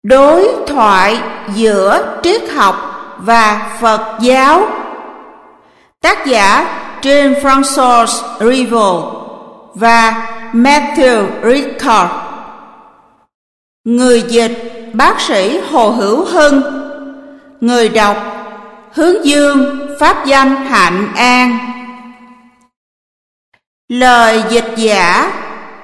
Đối thoại giữa triết học và Phật giáo. Tác giả Jean-François Rivol và Matthew Ricard. Người dịch bác sĩ Hồ Hữu Hưng. Người đọc Hướng Dương, pháp danh Hạnh An. Lời dịch giả.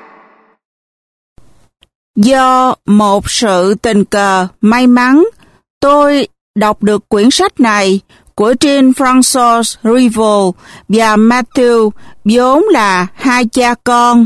Do một sự tình cờ may mắn, tôi đọc được quyển sách này của Jean-François Rivol và Matthew, vốn là hai cha con.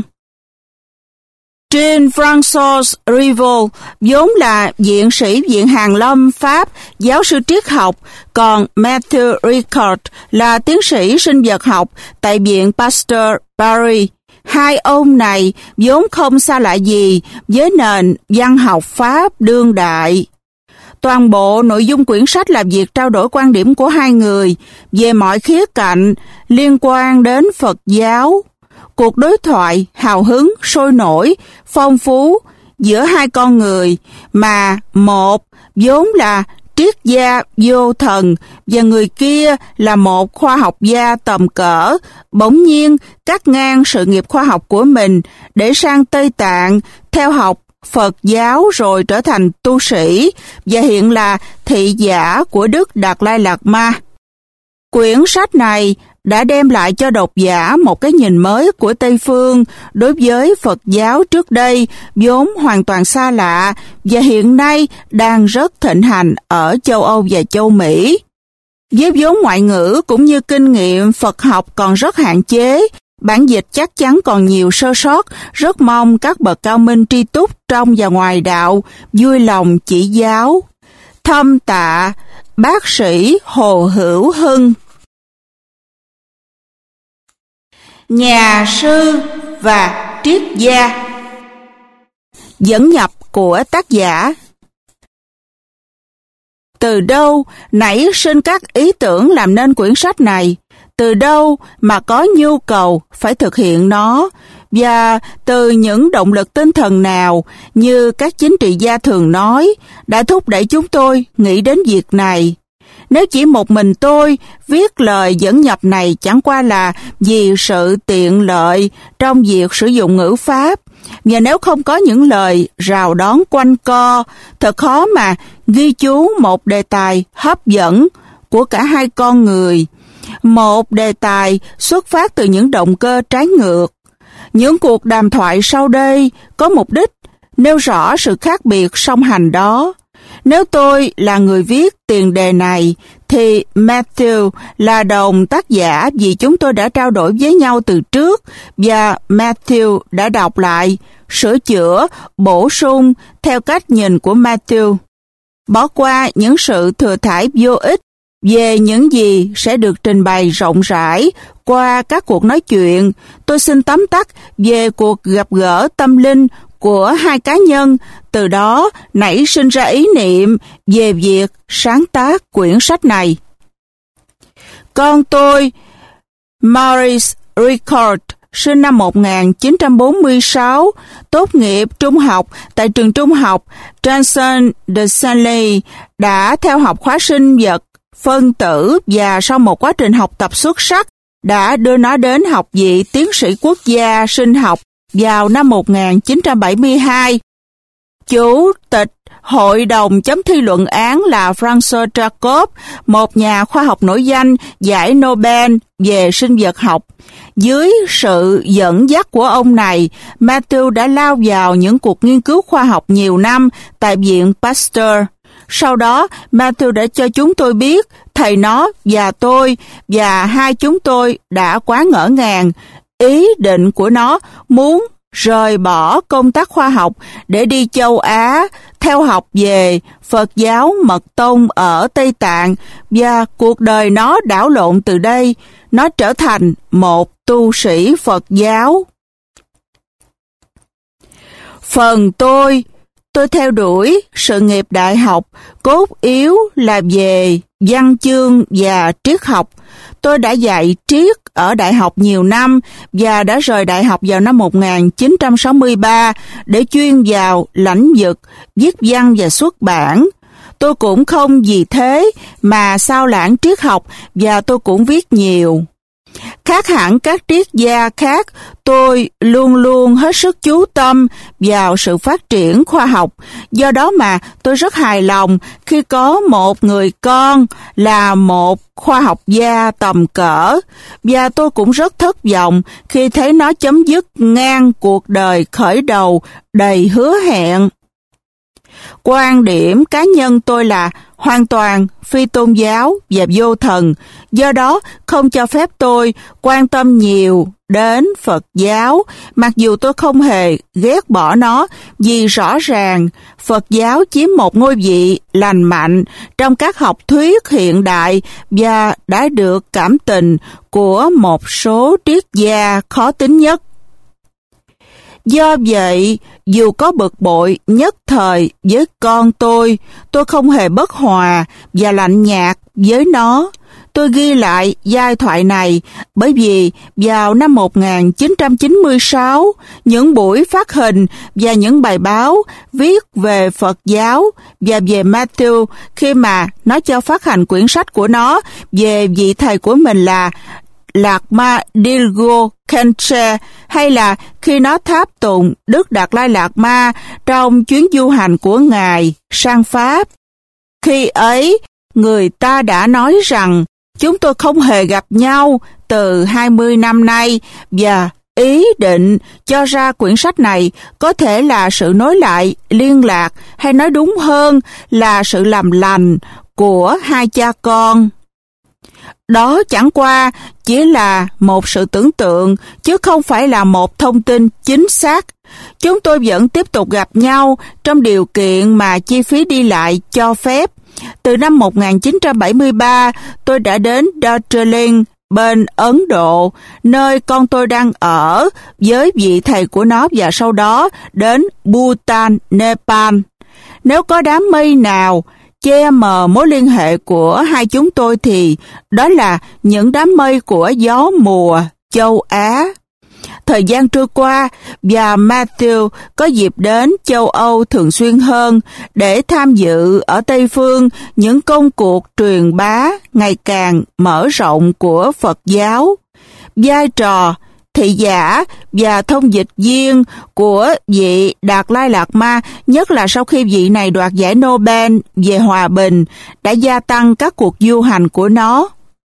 Jean-François Rivol vốn là viện sĩ Viện Hàn Lâm Pháp, giáo sư triết học, còn Matthew Ricard là tiến sĩ sinh vật học tại Viện Pasteur Paris. Hai ông này vốn không xa lạ gì với nền văn học Pháp đương đại. Toàn bộ nội dung quyển sách là việc trao đổi quan điểm của hai người về mọi khía cạnh liên quan đến Phật giáo. Cuộc đối thoại hào hứng, sôi nổi, phong phú giữa hai con người mà một vốn là triết gia vô thần và người kia là một khoa học gia tầm cỡ, bỗng nhiên cắt ngang sự nghiệp khoa học của mình để sang Tây Tạng theo học Phật giáo rồi trở thành tu sĩ và hiện là thị giả của Đức Đạt Lai Lạt Ma. Quyển sách này đã đem lại cho độc giả một cái nhìn mới của Tây Phương đối với Phật giáo trước đây vốn hoàn toàn xa lạ và hiện nay đang rất thịnh hành ở châu Âu và châu Mỹ. Với vốn ngoại ngữ cũng như kinh nghiệm Phật học còn rất hạn chế, bản dịch chắc chắn còn nhiều sơ sót, rất mong các bậc cao minh tri túc trong và ngoài đạo vui lòng chỉ giáo. Thâm tạ bác sĩ Hồ Hữu Hưng. Nhà sư và triết gia. Dẫn nhập của tác giả. Từ đâu nảy sinh các ý tưởng làm nên quyển sách này? Từ đâu mà có nhu cầu phải thực hiện nó? Và từ những động lực tinh thần nào như các chính trị gia thường nói đã thúc đẩy chúng tôi nghĩ đến việc này? Nếu chỉ một mình tôi viết lời dẫn nhập này chẳng qua là vì sự tiện lợi trong việc sử dụng ngữ pháp, và nếu không có những lời rào đón quanh co, thật khó mà ghi chú một đề tài hấp dẫn của cả hai con người. Một đề tài xuất phát từ những động cơ trái ngược. Những cuộc đàm thoại sau đây có mục đích nêu rõ sự khác biệt song hành đó. Nếu tôi là người viết tiền đề này, thì Matthew là đồng tác giả vì chúng tôi đã trao đổi với nhau từ trước và Matthew đã đọc lại, sửa chữa, bổ sung theo cách nhìn của Matthew. Bỏ qua những sự thừa thãi vô ích về những gì sẽ được trình bày rộng rãi qua các cuộc nói chuyện, tôi xin tóm tắt về cuộc gặp gỡ tâm linh của hai cá nhân, từ đó nảy sinh ra ý niệm về việc sáng tác quyển sách này. Con tôi, Maurice Ricard, sinh năm 1946, tốt nghiệp trung học tại trường trung học Janssen de Saint-Ly, đã theo học khóa sinh vật phân tử và sau một quá trình học tập xuất sắc đã đưa nó đến học vị tiến sĩ quốc gia sinh học vào năm 1972. Chủ tịch hội đồng chấm thi luận án là François Jacob, một nhà khoa học nổi danh giải Nobel về sinh vật học. Dưới sự dẫn dắt của ông này, Matthew đã lao vào những cuộc nghiên cứu khoa học nhiều năm tại Viện Pasteur. Sau đó, Matthew đã cho chúng tôi biết thầy nó và tôi và hai chúng tôi đã quá ngỡ ngàng. Ý định của nó muốn rời bỏ công tác khoa học để đi châu Á theo học về Phật giáo Mật Tông ở Tây Tạng, và cuộc đời nó đảo lộn từ đây. Nó trở thành một tu sĩ Phật giáo. Phần tôi theo đuổi sự nghiệp đại học, cốt yếu là về văn chương và triết học. Tôi đã dạy triết ở đại học nhiều năm và đã rời đại học vào năm 1963 để chuyên vào lĩnh vực viết văn và xuất bản. Tôi cũng không vì thế mà sao lãng triết học và tôi cũng viết nhiều. Khác hẳn các triết gia khác, tôi luôn luôn hết sức chú tâm vào sự phát triển khoa học. Do đó mà tôi rất hài lòng khi có một người con là một khoa học gia tầm cỡ, và tôi cũng rất thất vọng khi thấy nó chấm dứt ngang cuộc đời khởi đầu đầy hứa hẹn. Quan điểm cá nhân tôi là hoàn toàn phi tôn giáo và vô thần, do đó không cho phép tôi quan tâm nhiều đến Phật giáo, mặc dù tôi không hề ghét bỏ nó, vì rõ ràng Phật giáo chiếm một ngôi vị lành mạnh trong các học thuyết hiện đại và đã được cảm tình của một số triết gia khó tính nhất. Do vậy, dù có bực bội nhất thời với con tôi không hề bất hòa và lạnh nhạt với nó. Tôi ghi lại giai thoại này bởi vì vào năm 1996, những buổi phát hình và những bài báo viết về Phật giáo và về Matthew, khi mà nó cho phát hành quyển sách của nó về vị thầy của mình là Lạc Ma Dilgo Khenche, hay là khi nó tháp tụng Đức Đạt Lai Lạt Ma trong chuyến du hành của Ngài sang Pháp. Khi ấy, người ta đã nói rằng chúng tôi không hề gặp nhau từ 20 năm nay, và ý định cho ra quyển sách này có thể là sự nối lại liên lạc, hay nói đúng hơn là sự làm lành của hai cha con. Đó chẳng qua chỉ là một sự tưởng tượng, chứ không phải là một thông tin chính xác. Chúng tôi vẫn tiếp tục gặp nhau trong điều kiện mà chi phí đi lại cho phép. Từ năm 1973, tôi đã đến Darjeeling, bên Ấn Độ, nơi con tôi đang ở với vị thầy của nó, và sau đó đến Bhutan, Nepal. Nếu có đám mây nào che mờ mối liên hệ của hai chúng tôi thì đó là những đám mây của gió mùa châu Á. Thời gian trôi qua và Matthew có dịp đến châu Âu thường xuyên hơn để tham dự ở Tây Phương những công cuộc truyền bá ngày càng mở rộng của Phật giáo. Vai trò thị giả và thông dịch viên của vị Đạt Lai Lạt Ma, nhất là sau khi vị này đoạt giải Nobel về hòa bình, đã gia tăng các cuộc du hành của nó.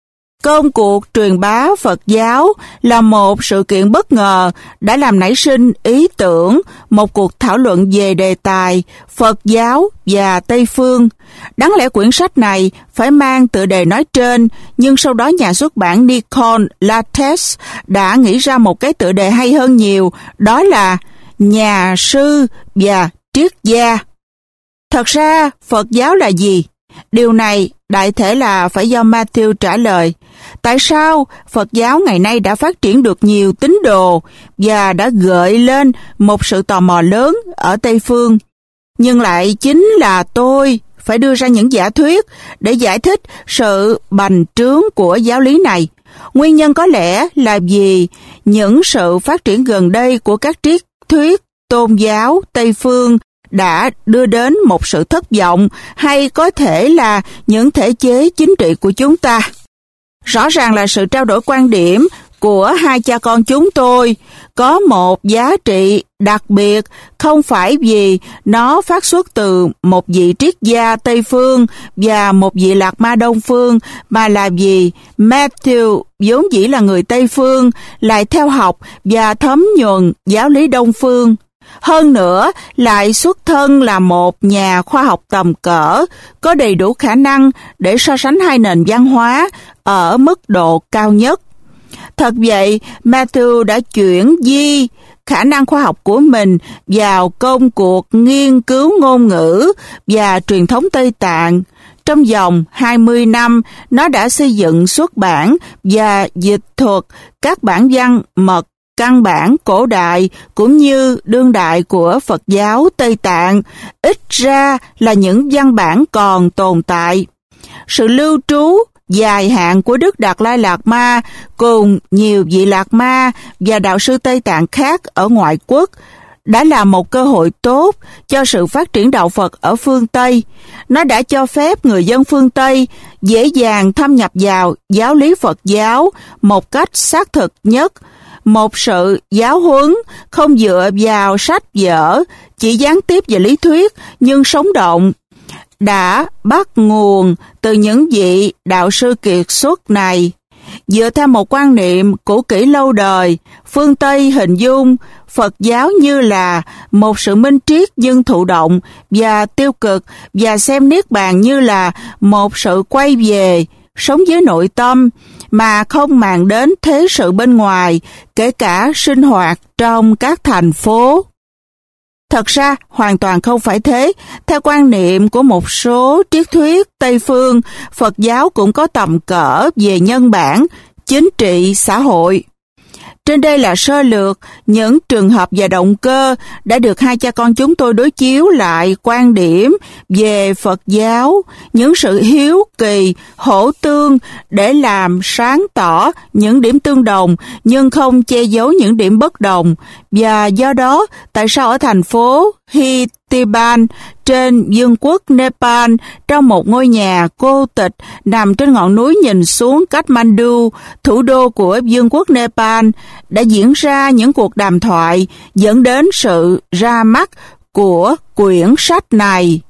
Công cuộc truyền bá Phật giáo là một sự kiện bất ngờ đã làm nảy sinh ý tưởng một cuộc thảo luận về đề tài Phật giáo và Tây Phương. Đáng lẽ quyển sách này phải mang tựa đề nói trên, nhưng sau đó nhà xuất bản Nikon Lattes đã nghĩ ra một cái tựa đề hay hơn nhiều, đó là Nhà sư và triết gia. Thật ra, Phật giáo là gì? Điều này đại thể là phải do Matthew trả lời. Tại sao Phật giáo ngày nay đã phát triển được nhiều tín đồ và đã gợi lên một sự tò mò lớn ở Tây Phương? Nhưng lại chính là tôi phải đưa ra những giả thuyết để giải thích sự bành trướng của giáo lý này. Nguyên nhân có lẽ là vì những sự phát triển gần đây của các triết thuyết tôn giáo Tây Phương đã đưa đến một sự thất vọng, hay có thể là những thể chế chính trị của chúng ta. Rõ ràng là sự trao đổi quan điểm của hai cha con chúng tôi có một giá trị đặc biệt, không phải vì nó phát xuất từ một vị triết gia Tây Phương và một vị Lạc Ma Đông Phương, mà là vì Matthew vốn dĩ là người Tây Phương, lại theo học và thấm nhuần giáo lý Đông Phương. Hơn nữa, lại xuất thân là một nhà khoa học tầm cỡ, có đầy đủ khả năng để so sánh hai nền văn hóa ở mức độ cao nhất. Thật vậy, Matthew đã chuyển di khả năng khoa học của mình vào công cuộc nghiên cứu ngôn ngữ và truyền thống Tây Tạng. Trong vòng 20 năm, nó đã xây dựng, xuất bản và dịch thuật các bản văn mật căn bản cổ đại cũng như đương đại của Phật giáo Tây Tạng, ít ra là những văn bản còn tồn tại. Sự lưu trú dài hạn của Đức Đạt Lai Lạt Ma cùng nhiều vị Lạt Ma và đạo sư Tây Tạng khác ở ngoại quốc đã là một cơ hội tốt cho sự phát triển đạo Phật ở phương Tây. Nó đã cho phép người dân phương Tây dễ dàng thâm nhập vào giáo lý Phật giáo một cách xác thực nhất. Một sự giáo huấn không dựa vào sách vở, chỉ gián tiếp về lý thuyết nhưng sống động, đã bắt nguồn từ những vị đạo sư kiệt xuất này. Dựa theo một quan niệm cũ kỹ lâu đời, phương Tây hình dung Phật giáo như là một sự minh triết nhưng thụ động và tiêu cực, và xem Niết Bàn như là một sự quay về sống với nội tâm mà không màng đến thế sự bên ngoài, kể cả sinh hoạt trong các thành phố. Thật ra, hoàn toàn không phải thế. Theo quan niệm của một số triết thuyết Tây phương, Phật giáo cũng có tầm cỡ về nhân bản, chính trị, xã hội. Trên đây là sơ lược những trường hợp và động cơ đã được hai cha con chúng tôi đối chiếu lại quan điểm về Phật giáo, những sự hiếu kỳ, hỗ tương để làm sáng tỏ những điểm tương đồng nhưng không che giấu những điểm bất đồng. Và do đó, tại sao ở thành phố Hitiban trên vương quốc Nepal, trong một ngôi nhà cô tịch nằm trên ngọn núi nhìn xuống Kathmandu, thủ đô của vương quốc Nepal, đã diễn ra những cuộc đàm thoại dẫn đến sự ra mắt của quyển sách này.